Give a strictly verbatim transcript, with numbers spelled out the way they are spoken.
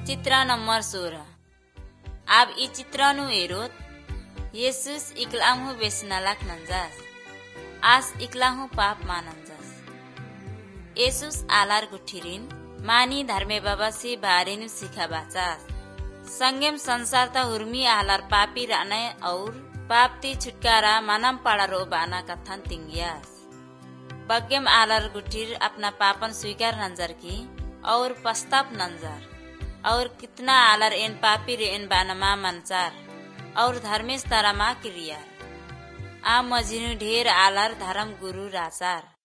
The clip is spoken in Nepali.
चित्र नंबर सोह्र। अब ई चित्रनु हेरोत येसुस इक्लाहु बेसनालाक नंजास आस इक्लाहु पाप मानंजास। येसुस आलार गुठिरिन मानी धर्मे बाबासी बारेनु सिखा बाचास संगेम संसार ता हुर्मी आलार पापी राने और पाप ती छुटकारा मानम पाड़ारो बाना कथन तिंगियास। बग्गेम आलार गुठिर अपना पापन स्वीकार नंजर की और पश्चाताप नंजर और कितना आलर एन पापी रे एन बानमा मनचार और धर्मेश तारामा क्रिया आ मजिनु ढेर आलर धर्म गुरु राचार।